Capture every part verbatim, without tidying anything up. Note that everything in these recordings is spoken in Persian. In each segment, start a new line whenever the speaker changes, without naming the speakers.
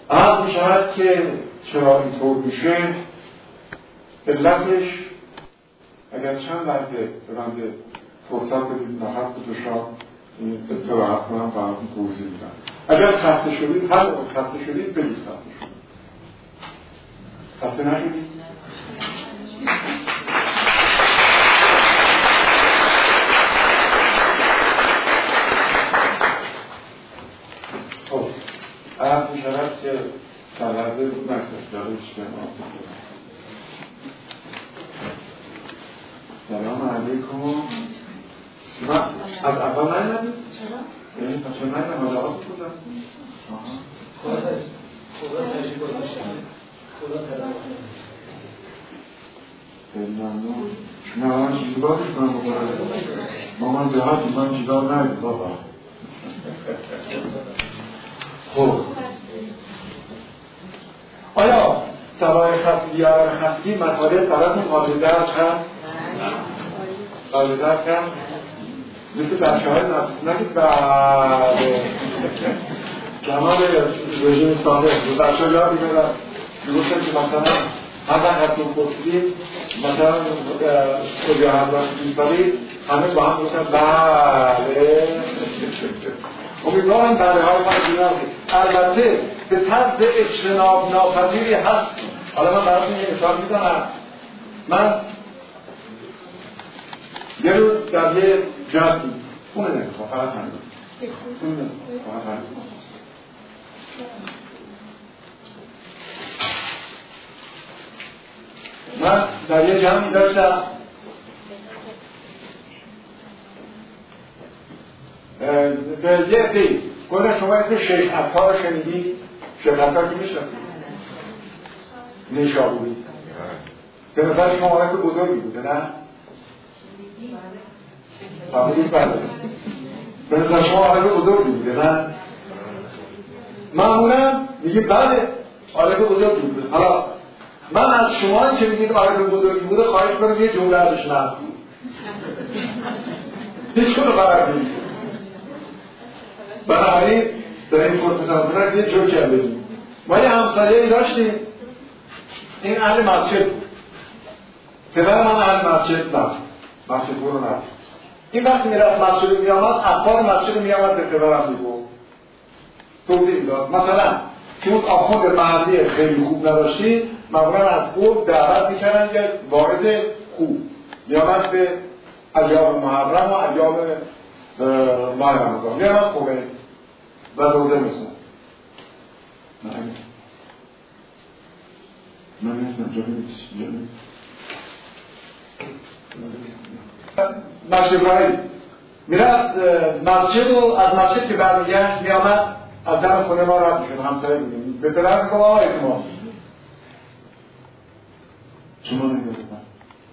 عرض می شود که چرا اینطور میشه، علتش اگر چند لحظه بنده فرصت بدید نفر کتوشا این اتباعت کنم براتون توضیح میدم. اگر خسته شدید، هر وقت خسته شدید بگید خسته شدید. خسته نشدید؟ خب عرض می شود که سرحضه بود نکرد جاده چیزن آفید. سلام علیکم. من از اول نایمدید؟ چرا؟ یعنی پس چون نایمد ماجرات بودم؟ خدا تشریف باشید. خدا سلام. خیلی ممنون. شما الان چیزی بازی کنم بکنم. مامان جهاتی من چیزا نایمد بابا. خب آیا سوای خستگی یا خستگی مطالب براتون قابل درک هست؟ قابل درک هست؟ مثل بچه های نفس نگید بله کمال رژیم ساده بچه ها یادی میدن میگفتن که مثلا هر وقت هستون پرسیدیم مثلا کجا هم راست می‌کنید همه با هم میگفتن بله امیدوارم بله های ما دیدم. البته به طرز اجتناب ناپذیری هست. حالا من براتون یه مثال میزنم. من یه روز در یه جمعی خونه نمیخواه فقط همین خونه نمیخواه فقط همین من در یه جمعی داشتم به یه عده‌ای گفتن شما اسم شیخ عطار رو شنیدی؟ شیخ عطار که میشناسید؟ نیشابوری به نظر شما آقای بزرگی بوده نه؟ فهمیدید بله به نظر شما آقای بزرگی بوده نه؟ معمولا میگه بله آقای بزرگی بوده. حالا من از شما که میگید آقای بزرگی بوده خواهش کنم یه جمله ازش نقل هیچ کنو خبر نیست. بنابراین در این فرصت هم یه جوکی هم بدیم. ما یه همسایه‌ای داشتیم این اهل مسجد بود. پدر من اهل مسجد نه مسجد برو نه این وقتی میرفت مسجد می آمد اخبار مسجد می آمد به پدرم میگفت توضیح داد مثلا که اون آخوند محلی خیلی خوب نداشتی معمولا از قوم دعوت میکردن که وارد خوب می آمد به ایام محرم و ایام ماه رمضان می آمد خوبه و روزه میزن نه من نمیدونم جا نمیدونم مسجد رایی میرفت مسجد و از مسجد که برمیگشت میامد از دم خونه ما رد میشد همسایه بودیم به پدر میگم آقای اعتماد شما نمیدونم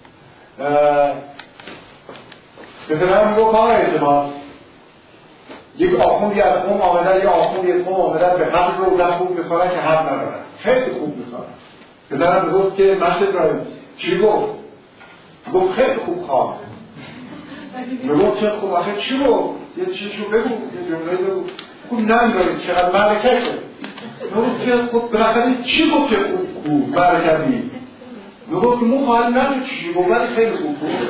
به پدر میگم آقای اعتماد یک آخوندی از قوم آمدن یک آخوندی از قوم آمدن به حق روزن خوب میخوارن که حق ندارن خیلی خوب میخوارن پدرم میگفت که مسجد رایی چی گفت؟ گفت خیلی خوب خواه میگفت چه خوب آخه چی گفت؟ یه چیشو بگو یه جمله بگو خوب نمیدارید چقدر برکت شد میگفت که خوب بالاخره چی گفت که خوب خوب برکتی؟ میگفت مو خواهی نشد چی گفت ولی خیلی خوب بود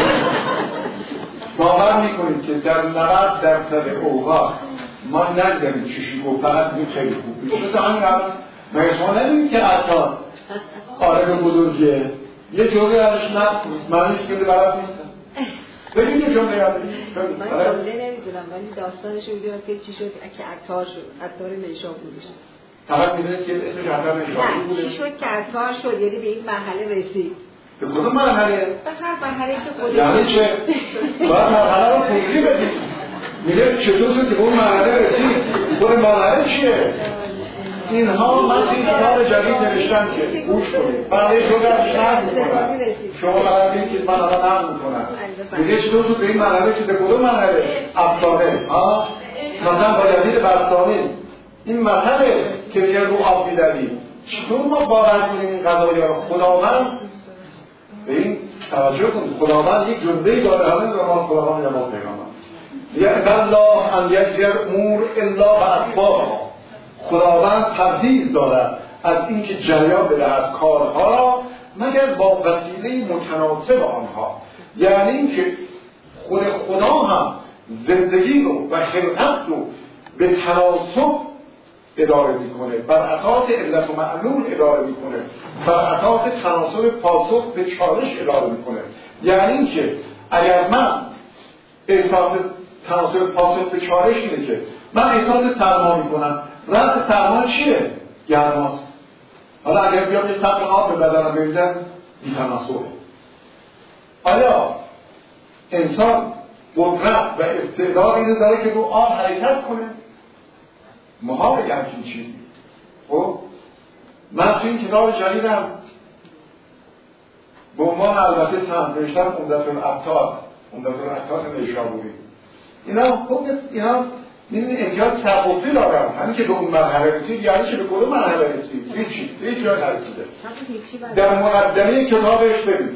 باور میکنید که در نود درصد اوقات ما نداریم چیشی گفت فقط این خیلی خوب بود مثل همین هم مگه شما ندارید که عطار عالم بزرگیه یه جمله ازش نکنید معنیش که برات نیستم ببین یه جمله یاد بدید
من جمله نمیدونم ولی داستانش رو میدونم که چی شد که عطار شد عطار نیشابوری شد
فقط میدونید که اسمش عطار نیشابوری بوده
چی شد که عطار شد یعنی به این مرحله رسید
به کدوم مرحله؟
به هر مرحله که خودش
یعنی چه؟ باید مرحله رو توضیح بدید میگه چطور شد که اون مرحله رسید خود مرحله چیه؟ اینها من این کتاب جدید نوشتم که گوش کنید برای شده ازش نقل میکنم شما قرار دید که من الان نقل میکنم میگه چطور شد به این مرحله که به کدوم مرحله؟ افسانه مثلا با جدید بستانی این مسئله که میگه رو آب میدوید چطور ما باور کنیم این قضایی ها خداوند به این توجه کنید خداوند یک جمله‌ای داره همین زمان خداوند یا ما پیغمبر یعنی الله ان یجری الامور الا باسبابها خداوند پرهیز دارد از اینکه جریان بدهد کارها را مگر با وسیله متناسب آنها. یعنی اینکه خود خدا هم زندگی رو و خلقت رو به تناسب اداره میکنه، بر اساس علت و معلول اداره میکنه، بر اساس تناسب پاسخ به چالش اداره میکنه. یعنی اینکه اگر من احساس تناسب پاسخ به چالش اینه که من احساس سرما میکنم، رد سرما چیه؟ گرماست. حالا اگر بیام یه سطح آب به بدنم بریزم بی‌تناسبه. آیا انسان قدرت و استعداد اینو داره که رو آب حرکت کنه؟ محال یه همچین چیزی. خب من تو این کتاب جدیدم به عنوان البته تنظیم نوشتم عمدةالعطار عمدةالعطار نیشابوری. اینا خب اینا می‌بینید احتیاج تفاصیل دارن، همین که به اون مرحله رسید یعنی که به کدوم مرحله رسید؟ هیچی، هیچ جای نرسیده. در مقدمه کتابش ببینید.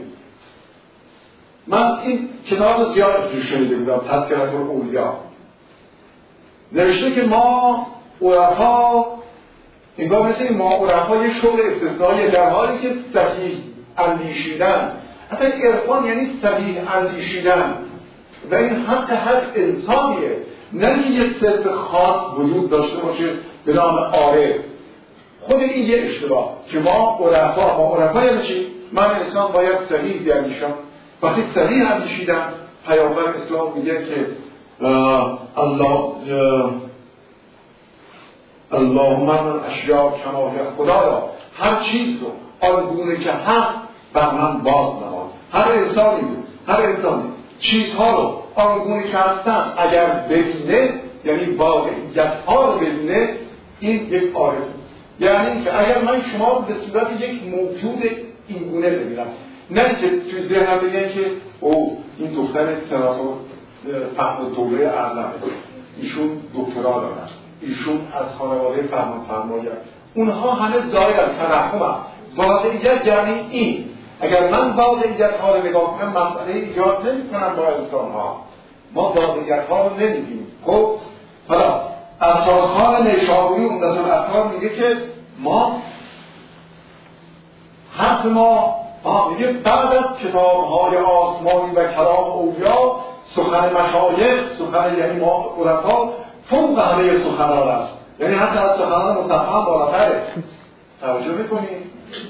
من این کتاب زیاد رو شنیده بودم، تذکرة الاولیا. نوشته که ما عرفا انگار مثل این ما عرفا یه شغل استثنایی در حالی که صحیح اندیشیدن، اصلا عرفان یعنی صحیح اندیشیدن و این حق هر انسانیه، نه که یه صرف خاص وجود داشته باشه به نام عارف. خود این یه اشتباه که ما عرفا ما عرفا یعنی چی؟ من انسان باید صحیح بیاندیشم. وقتی صحیح اندیشیدم پیامبر اسلام میگه که الله اللهم من اشیاء کما خدایا هر چیز رو آنگونه که حق بر من باز نماد. هر انسانی بود هر انسانی چیزها رو آنگونه که هستن اگر ببینه، یعنی واقعیت ها رو ببینه، این یک عارف. یعنی که اگر من شما به صورت یک موجود اینگونه ببینم، نه که توی ذهنم بگن که او این دختر سناتور فهم دوله اعلمه، ایشون دکترا دارن، ایشون از خانواده فرمان فرمایه، اونها همه ظاهر از ترحمم. واقعیت یعنی این. اگر من واقعیت ها رو نگاه کنم مسئله ایجاد نمی کنم با انسان ها. ما واقعیت ها رو نمیدیم. خب حالا عطارخان نیشابوری عمدةالعطار میگه که ما حرف ما آه میگه بعد از کتاب‌های آسمانی و کلام اولیا سخن مشایخ، سخن یعنی ما عرفا فوق همه سخنان است، یعنی حتی از سخنان مصطفی بالاتره. توجه میکنید؟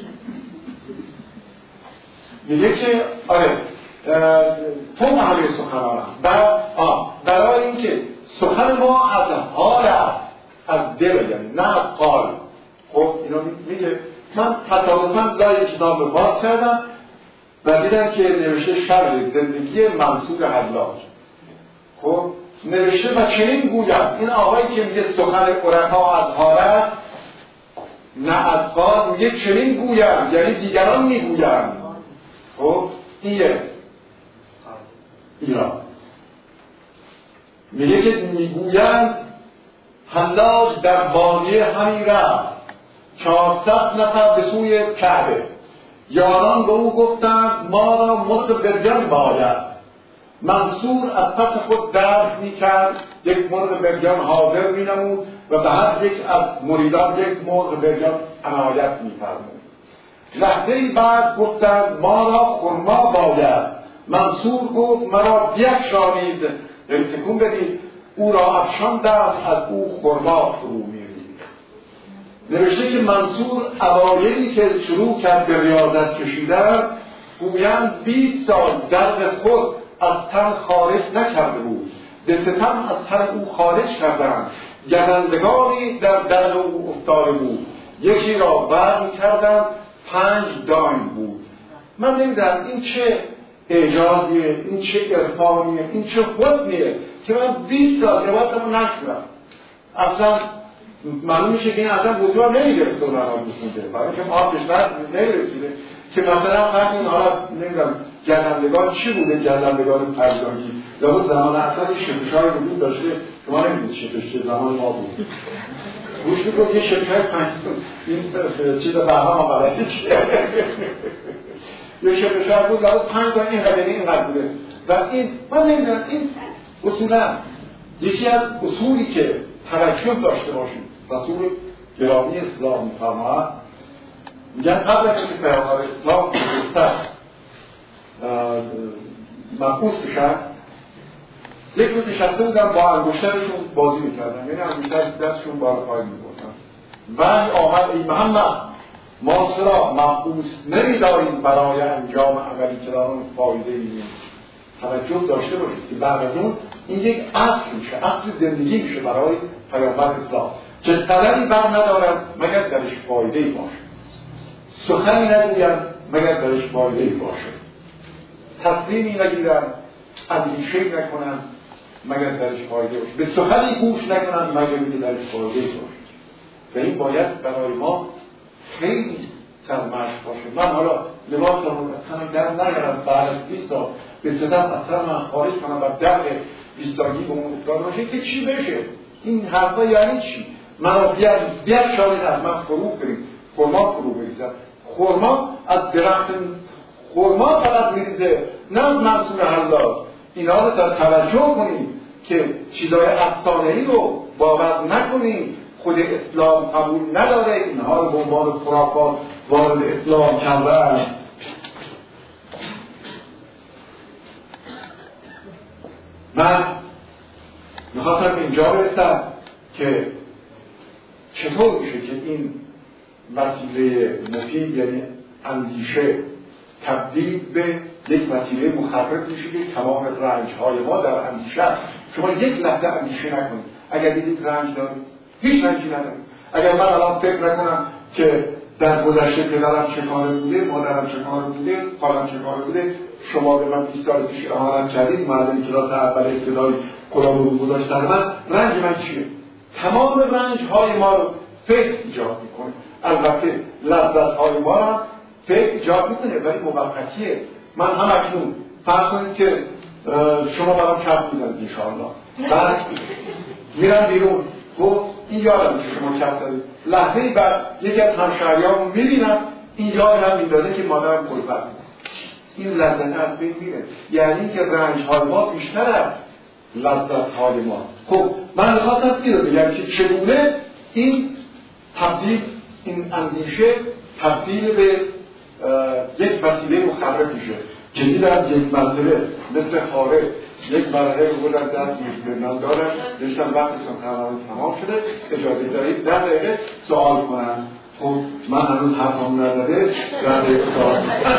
میگه که آره فوق همه سخنان است. برای اینکه سخن ما از حال است، از دل، یعنی نه از قال. خب اینا میگه من تصادفاً لای کتاب رو باز کردم و دیدم که نوشته شرح زندگی منصور حلاج. خب نوشته و چنین گویم، این آقایی که میگه سخن عرفا از حالت نه از قال، میگه چنین گویم یعنی دیگران میگویم. خب اینه ایران میگه که میگویند حلاج در بادیه همی رفت، چهارصد نفر به سوی کعبه، یاران به او گفتند ما را مرغ برگن باید. منصور از پس خود درس میکرد، یک مرغ برگن حاضر مینمود و به هر یک از مریدان یک مرغ برگن عنایت میفرمود. لحظه‌ای بعد گفتند ما را خرما باید. منصور گفت مرا بیفشانید، یعنی تکون بدید. او را افشاندند، از او خرما فرو می‌ریخت. نوشته که منصور اوایلی که شروع کرد به ریاضت کشیدن، گویند بیست سال درد خود از تن خارج نکرده بود، به ستم از تن او خارج کردند. گزندگانی در درد او افتاده بود، یکی را برمی کردند پنج دایم بود. من نمیدونم این چه اعجازیه، این چه عرفانیه، این چه حسنیه که من بیست سال روایتمو نشدم. اصلا معلوم میشه که این اصلا بزرگ نمیگرفت دو نهار میخونده، برای اینکه ما پیشتر نمیرسیده که مثلا فرق این حالا نمیدونم گردندگان چی بوده، گردندگان پرگاهی لابد زمان اصلا این شکشهای وجود داشته، شما نمیدید شکش زمان ما بود. گوش میکن یه شکشهای پنج این چیز بحرام آمده چیه یه شکشهای بود لابد پنج تا این قدری این قد بوده و این من نمیدونم این اصولا یکی از اصولی که توجه داشته باشیم، رسول گرامی اسلام می‌فرماید، میگن قبل از اینکه پیامبر اسلام بزرگتر مبعوث بشن، یک روز نشسته بودن با انگشترشون بازی میکردن، یعنی انگشتر دستشون بالا پایین میبردن. وحی آمد ای محمد ما چرا مبعوث نمی‌داریم برای انجام عملی که در آن فایده‌ای نیست. توجه داشته باشید که بعد از اون این یک اصل میشه، اصل زندگی میشه برای پیامبر اسلام که طلبی بر ندارن مگر درش فایده‌ای باشه، سخنی نگوین مگر درش فایده‌ای باشه، تصمیمی نگیرن، اندیشه‌ای نکنن مگر درش فایده باشه، به سخنی گوش نکنن مگر اینکه درش فایده‌ای باشه. و این باید برای ما خیلی سرمشق باشه. من حالا لباس رو تنم گرم نگرم بعد از بیست تا به صدم اصلا من خارج کنم و در بیستاگی به اون افتاده باشه که چی بشه؟ این حرفا یعنی چی؟ من رو بیار بیار شاید از من فروغ بریم، خورما فروغ بریزم. خورما از درخت خورما فقط میریزه، نه از منصور حلال. اینا رو در توجه کنیم که چیزای افسانه‌ای رو باور نکنیم، خود اسلام قبول نداره، اینها رو به عنوان خرافات وارد اسلام کردن. من میخواستم اینجا برسم که چطور میشه که این وسیله مفید یعنی اندیشه تبدیل به یک وسیله مخرب میشه که تمام رنج‌های ما در اندیشه. شما یک لحظه اندیشه نکنید، اگر یک رنج دارید هیچ رنجی ندارید. اگر من الان فکر نکنم که در گذشته پدرم چه کاره بوده، مادرم چه کاره بوده، خالم چه کاره بوده، شما به من بیست سال پیش اهانت کردید، معلم کلاس اول ابتدایی کلاه رو گذاشت در من، رنج من چیه؟ تمام رنج‌های ما رو فکر ایجاد میکنه. البته لذت‌های ما رو فکر ایجاد میکنه ولی موقتیه. من هم اکنون فرض کنید که شما برام کف میزنید انشاءالله، بعد میرم بیرون و این یادم که شما کف زدید، لحظه‌ای بعد یکی از همشهریامو میبینم این یاد هم میداده که مادرم کلفت، این لذت از بین میره. یعنی که رنج‌های ما بیشتر از لذت‌های ما. خب من خواستم این رو بگم که چگونه این تبدیل، این اندیشه تبدیل به یک وسیله مخرب میشه که دیدم یک منطقه مثل خاره یک برقه رو بودن دست من دارم داشتم وقتی سخنرانی تمام شده، اجازه دارید ده دقیقه سوال کنم. خب من هنوز حرفم نداره ده دقیقه سوال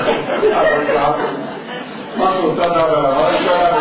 من سلطان ندارم های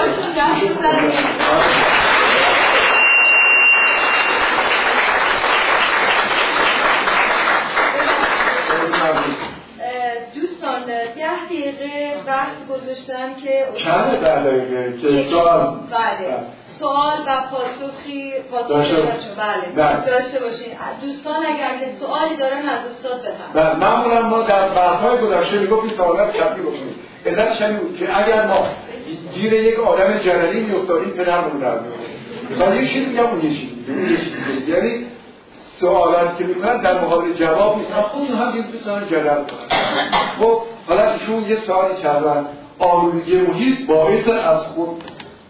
دوستان ده دقیقه وقت گذاشتن که
چند ده دقیقه که سوال
بله سوال و پاسخی پاسخی بله داشته باشین. دوستان اگر که سوالی دارن از استاد بفرمایید.
بله معمولا ما در بحث‌های گذشته میگفتیم سوالات شفی بکنیم. علتش همین بود که اگر ما گیر یک آدم جنری میافتادیم پدرمون در میاد. من یه چیزی میگم اون یه چیزی. یعنی سوالات که میکنن در مقابل جواب نیست. خود هم یک دوستان جنرال کنن. خب حالا ایشون یه سوالی کردن، آلودگی محیط باعث از خود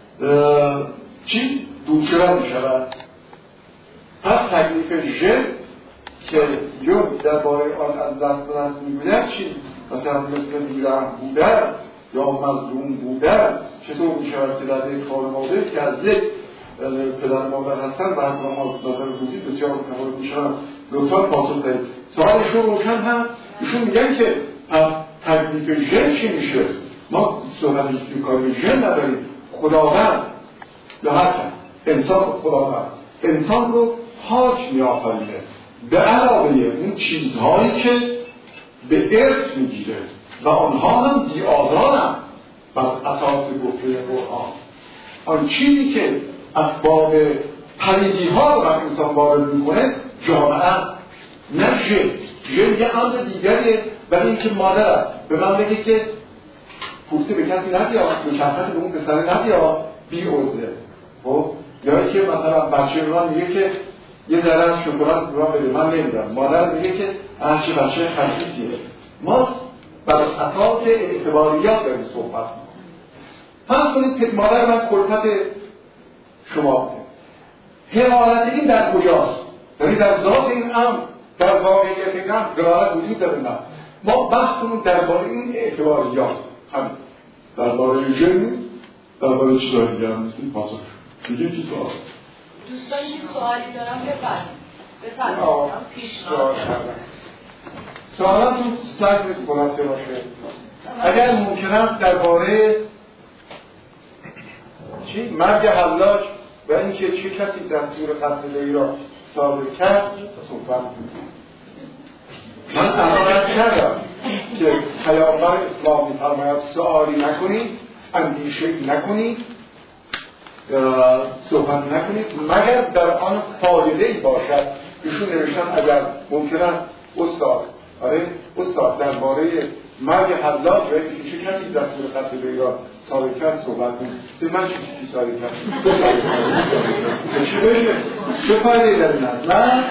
چی؟ دورشدن میشود. پس تکلیف ژن که یون درباره آن از دست به دست میگوید چی؟ مثلا مثل بیرحم بودن یا مظلوم بودن چطور میشود که در یک خانواده که از یک پدر مادر هستن و اقدامات نظر وجود بسیار متفاوت میشن لطفا پاسخ دهید. سوالشون روشن هم ایشون میگن که پس تکلیف ژن چی میشه؟ ما صحبت کاری ژن نداریم. خداوند یا حتی انسان خداوند انسان رو حاج میآفرینه به علاوه اون چیزهایی که به ارث میگیره و آنها هم بی آزارن بر اساس گفته قرآن. آن چیزی که اسباب پریدی ها رو بر انسان وارد میکنه جامعه نه ژن. ژن یه امر دیگریه، برای اینکه مادر به من بگه که پوسته به کسی ندیا، مشخص به اون پسر ندیا بی عضله. خب یا که مثلا بچه من میگه که یه ذره از شکلات به من بده، من نمیدم. مادر میگه که هرچی بچه خصیصیه. ما بر اساس اعتباریات داریم صحبت میکنیم. فرض کنید که مادر من کلفت شما بوده. حمالت این در کجاست؟ یعنی در ذات این امر در واقعیت کم قرائت وجود داره نه. ما بحثمون درباره این اعتباریات همین درباره ژن درباره چیزای دیگه هم نیست. این پاسخ دیگه چی سوال
دوستان این سوالی دارم بفرمایید بفرمایید پیشنهاد
سوالاتون سلاید بلنده باشه. اگر ممکنه درباره چی مرگ حلاج و اینکه چه کسی دستور قتل لیلی را صادر کرد صحبت می‌کنم. من الان کردم که پیامبر اسلام می‌فرماید سوالی نکنید، اندیشه‌ای نکنید، صحبت نکنید مگر در آن فایده‌ای باشد. ایشون نوشتن اگر ممکنه استاد آره استاد درباره مرگ حلاج و اینکه چه کسی دستور قتل لیلی را صادر کرد صحبت کنید. به من چی چی صادر کرد؟ چی بشه؟ چه فایده‌ای داره نه؟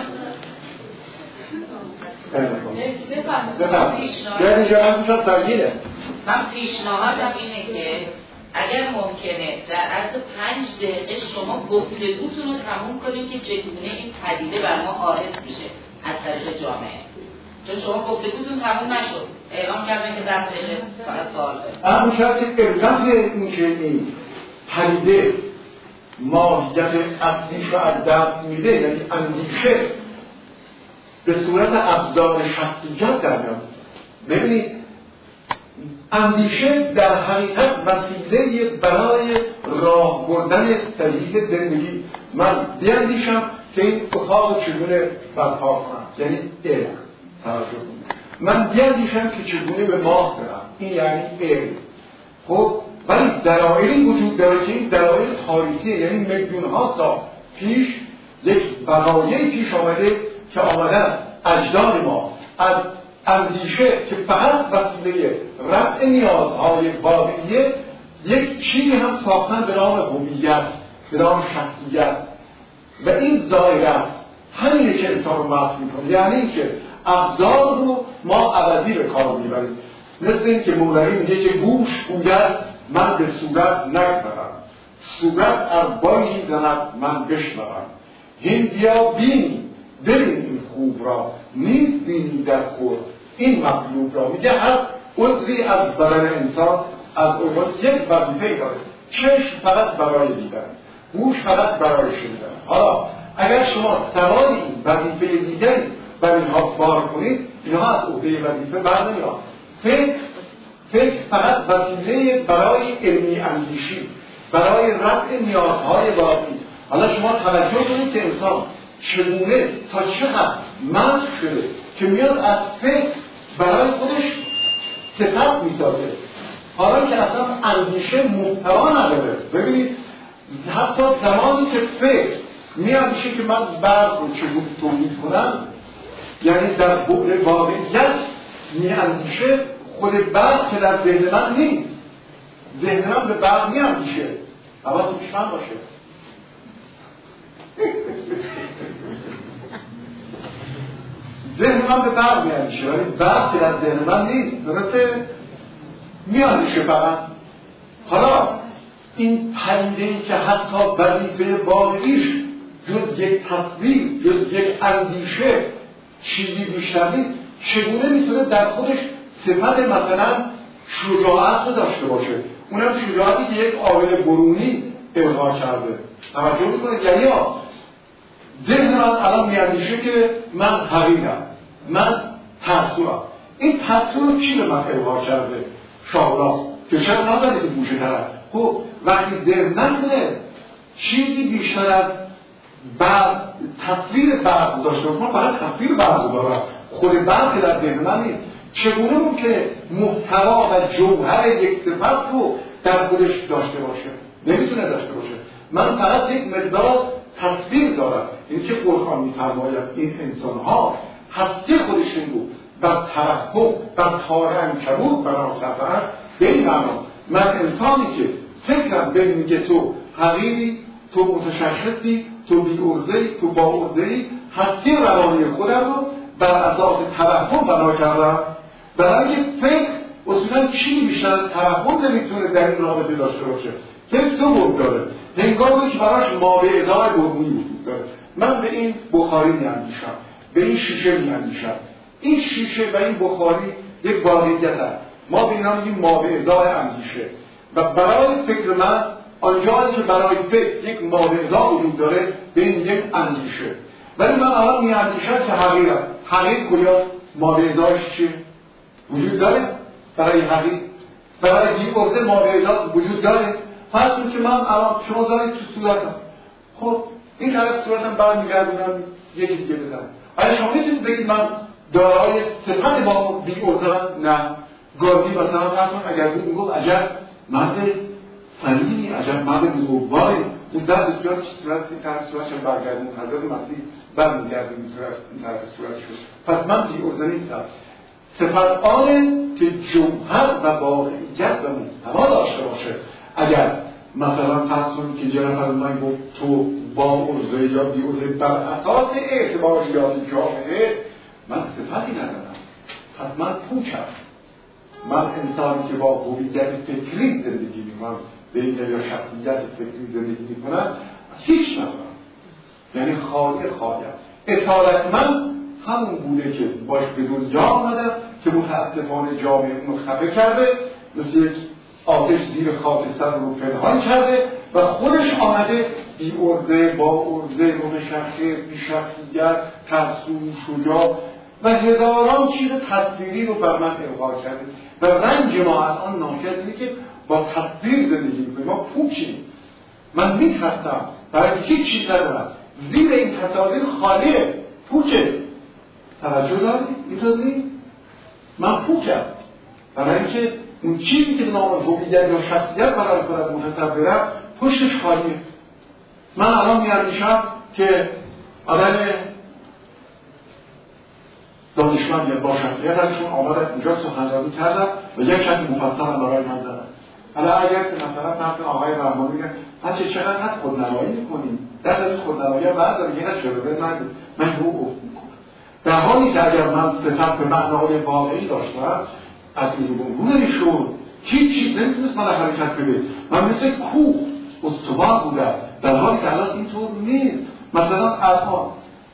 من پیشنهادم اینه که اگر ممکنه در عرض پنج دقیقه شما گفتگوتون رو تموم کنید که چگونه این پدیده بر ما عارض میشه از طریق جامعه. چون شما گفتگوتون تموم نشد، اعلام کردن که ده دقیقه فقط سوال دارید.
اما شاید که علت این که این پدیده ماهیت اصلیش رو از دست میده، یعنی اندیشه به صورت ابزار شخصیت در میاد. ببینید اندیشه در حقیقت وسیله برای راه بردن صحیح زندگی. من بیاندیشم که این اتاق چگونه برپا کنم، یعنی علم. توجه کنید من بیاندیشم که چگونه به ماه برم، این یعنی علم. خب ولی دلایلی وجود داره که این دلایل تاریخیه، یعنی میلیون ها سال پیش یک وقایعی پیش آمده که آمدن اجداد ما از اندیشه که فقط وسیله رفع نیازهای واقعیه یک چیزی هم ساختن به نام هویت، به نام شخصیت و این ظاهرت همینه که انسان رو محو میکنه. یعنی اینکه ابزار رو ما عوضی به کار میبریم. مثل این که مولوی میگه که گوش گوید من به صورت نگذارم، صورت اربایی زند من بشنوم، هین بیا بینی ببین این خوب را نیست بینی در خود این مطلوب را. میگه هر عضوی از بدن انسان از اول یک وظیفه داره. چشم فقط برای دیدن، گوش فقط برای شنیدن. حالا اگر شما سوای این وظیفه دیگری بر اینها بار کنید اینها از عهده وظیفه بر نمیاد. فکر فکر فقط وسیله برای علمی اندیشی، برای رفع نیازهای واقعی. حالا شما توجه کنید که انسان چگونه تا چقدر منطق شده که میاد از فکر برای خودش صفت میسازه، حالا که اصلا اندیشه محتوا نداره. ببینید حتی زمانی که فکر میاندیشه که من برق رو چگونه تولید کنم، یعنی در بعد واقعیت میاندیشه، خود برق که در ذهن من نیست، ذهن من به برق میاندیشه. حواستون پیش من باشه. ذهن من به برق میاندیشه ولی برق که در ذهن من نیست، درسته؟ میاندیشه فقط. حالا این پدیده‌ای که حتی وظیفه واقعیش جز یک تصویر، جز یک اندیشه چیزی بیشتر نیست، چگونه میتونه در خودش صفت مثلا شجاعت رو داشته باشه؟ اونم شجاعتی که یک عامل برونی القا کرده. توجه میکنه یعنی ها ذهن من الان میاندیشه که من حقیقم، من ترسوام. این ترسو چی به من القا کرده؟ شاهراه که چرا نازده که بوشه طرف. خب وقتی ذهن نکنه چیزی بیشتر از بعد تصویر بعد داشته باشه، فقط تصویر بعد داره، خود بعد که در ذهن من نیست. چگونه اون که محتوا و جوهر یک صفت رو در خودش داشته باشه؟ نمیتونه داشته باشه. من فقط یک مقدار تصویر دارم. این که قرآن می‌فرماید این انسان‌ها هستی خودشون رو بر ترحم بر تار عنکبوت بنا کردن. به این معنا من انسانی که فکرم به میگه تو حقیقی، تو متشخصی، تو بی ارزه‌ای، تو با ارزه‌ای، هستی روانی خودم رو بر اساس ترحم بنا کردم. برای اینکه فکر اصولا چی بیشتر از ترحم نمیتونه در این رابطه داشته باشه. فکر تو بود داره هنگامی که براش مابعدای برونی وجود داره. من به این بخاری میاندیشم، به این شیشه میاندیشد. این شیشه و این بخاری یک واقعیت است. ما به اینا میگیم ماوعظه‌ای اندیشه و برای فکر من آنجایی که برای فکر یک ماوعظه وجود داره به این یک اندیشه. ولی من الان میاندیشم که حقیقت حقیقت کجاست؟ ماوعظه‌اش چیه؟ وجود داره؟ برای حقیقت برای این عرضه ماوعظات وجود داره؟ فرض کنید که من الان شما زارید تو صورتم، خب این طرف صورتم برمیگردونم یکی دیگه بزنم، آیا شما میتونید بگید من دارای صفت با بی عرضه؟ نه. گاردی مثلا فرض کنید اگر بود میگفت عجب مرد فنی، عجب مرد بزرگواری، اون در بسیار چی صورت این طرف صورتشم برگردون حضرت مسیح برمیگردون این طرف صورت شد. پس من بی عرضه نیستم. صفت آنه که جوهر و واقعیت و محتوا داشته باشه. اگر مثلا فرض کنید که یه نفر من گفت تو با عرضه یا بی عرضه بر اساس اعتباریات جامعه، من صفتی ندارم، پس من پوچم. من انسانی که با هویت فکری زندگی میکنم بین یا شخصیت فکری زندگی میکنم هیچ ندارم، یعنی خالی خالیم. اصالت من همون بوده که باش به دنیا آمدم که متاسفانه جامعه اونو خفه کرده، مثل یک آتش زیر خاک سر رو پنهان کرده و خودش آمده بی عرضه، با عرضه، متشخص، بی شخصیت، ترسو، شجاع و هزاران چیز تصویری رو بر من القا کرده و رنج ما الان ناشی از اینه که با تصویر زندگی میکنیم. ما پوچیم. من میترسم برای هیچ چیز ندارم، زیر این تصاویر خالیه، پوچه. توجه داری؟ میتونی؟ من پوچم برای اینکه اون چیزی که نام هویت یا شخصیت برای خودت متصورم پشتش خالیه. من الان میاندیشم که آدم دانشمند یا با شخصیت ازشون آمدن اینجا سخنرانی کردن و یک شکل مفصل هم برای من دارن. حالا اگر که مثلا فرض آقای رحمانی میگن بچه چقدر حد خودنمایی میکنیم، دست از خودنمایی هم برداره، یه شروع نگو، من رو گفت میکنم. در حالی که اگر من صفت به معنای واقعی داشتم از این رو بگونه میشون هیچ چیز نمیتونست من حرکت بده. من مثل کوه استوار بودم، در حالی که الان اینطور نیست. مثلا الان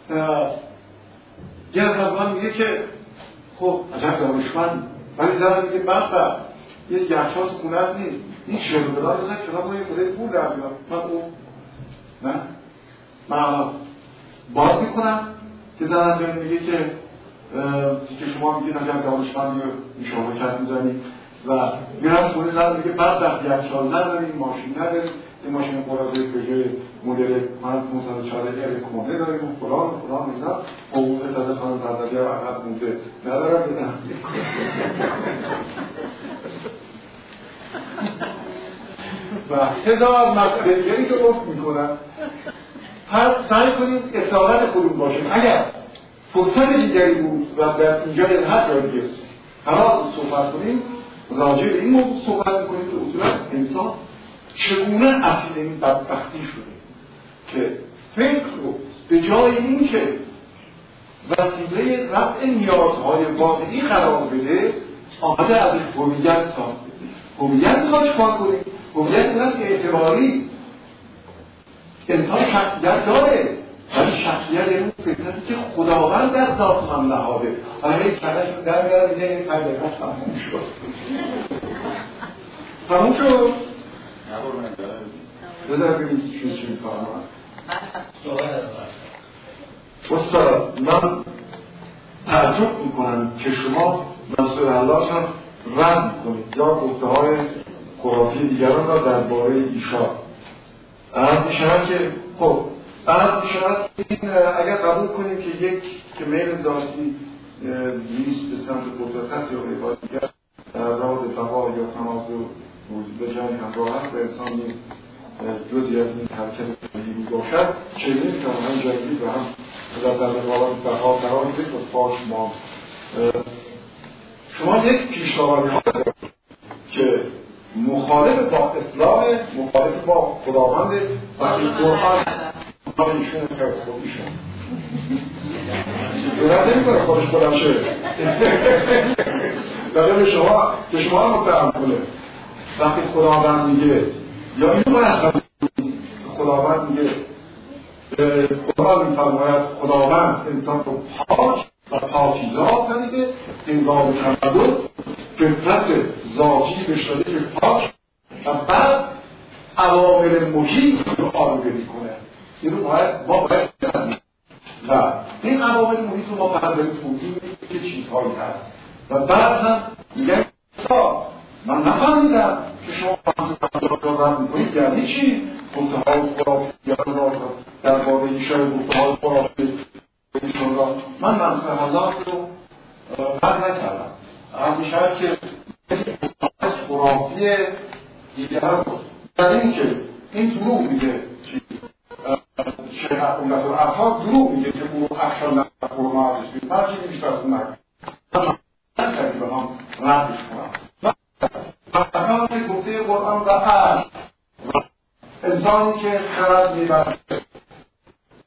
یه نفر من میگه که خب عجب دانشمند، ولی زن میگه بخبر یه گرچات خونت نیست، این شروع بزن کنار با یه خودی پول در بیان. من اون نه من باز میکنم که زنم بیان میگه که که شما میگید عجب دانشمندی رو این شرکت میزنید و میرم خونه زن میگه بعد در گرچال نداریم، ماشین نداریم، این ماشین قرازه بجای مدل پانصد و چهار ال کونه داریم و فلان و فلان اینا حقوق تازه خانم زندگی رو عقب مونده ندارم بدم. و هزار مسئله که افت میکنن. هر سعی کنید اصالت خودون باشیم. اگر فرصت دیگری بود و در اینجا در هر جای دیگه قرار صحبت کنیم راجع به این موضوع صحبت میکنیم که اصولا انسان چگونه اصیل این بدبختی شده که فکر رو به جای این که وسیله رفع نیازهای واقعی قرار بده آمده از هویت ساخته. هویت میخواد چکار کنیم؟ هویت میخواد اعتباری. انسان شخصیت داره ولی شخصیت این فکرتی که خداوند در ذات هم نهاده. همه یک کلش رو در بیاره میگه این تجربهش تموم شد. تموم شد؟ بذار ببینید چی چی میکنم. استاد من تعجب میکنم که شما مسئول الله هم رد میکنید یا گفته های خرافی دیگران را درباره ایشان. عرض میشود که خب عرض میشود اگر قبول کنیم که یک که میل ذاتی نیست به سمت قدرت یا عبادت دیگر در راز بقا یا تمازو وجود جنگ همراه هست و انسان نیست جزی از این حرکت طبیعی باشد چگونه میتوان هم جدید و هم در واقع بقا قرار میدید و پاش ما شما یک پیشنهادی ها دارید که مخالف با اسلام، مخالف با خداوند وقتی قرآن ایشون که خودیشون دولت نمی کنه خودش خودم شه داره به شما که شما هم متهم کنه وقتی خداوند میگه یا اینو باید خداوند میگه قرآن می‌فرماید خداوند انسان رو پاک و پاکیزه آفریده، هنگام تولد فطرت ذاتی بهش داده که پاک و بعد عوامل محیط رو آلوده می‌کنه. این رو باید ما باید بدونیم و این عوامل محیط رو ما بعد داریم توضیح میدیم که چیزهایی هست و بعد هم میگن من نفهمیدم که شما فهمید رو رد میکنید یعنی چی؟ گفته های خرافی در باره ایشه گفته های خرافی ایشون را من منصف حضرت رو رد نکردم. هم میشود که خرافی دیگر رو در این که این دروغ میگه شیخ امت الافاق دروغ میگه که او اخشان نفر قرآن عرض بید من چی نمیشت از اون نکنم من نکردی به هم ردش کنم مقام گفته قرآن و هست انسانی که خرد میبرد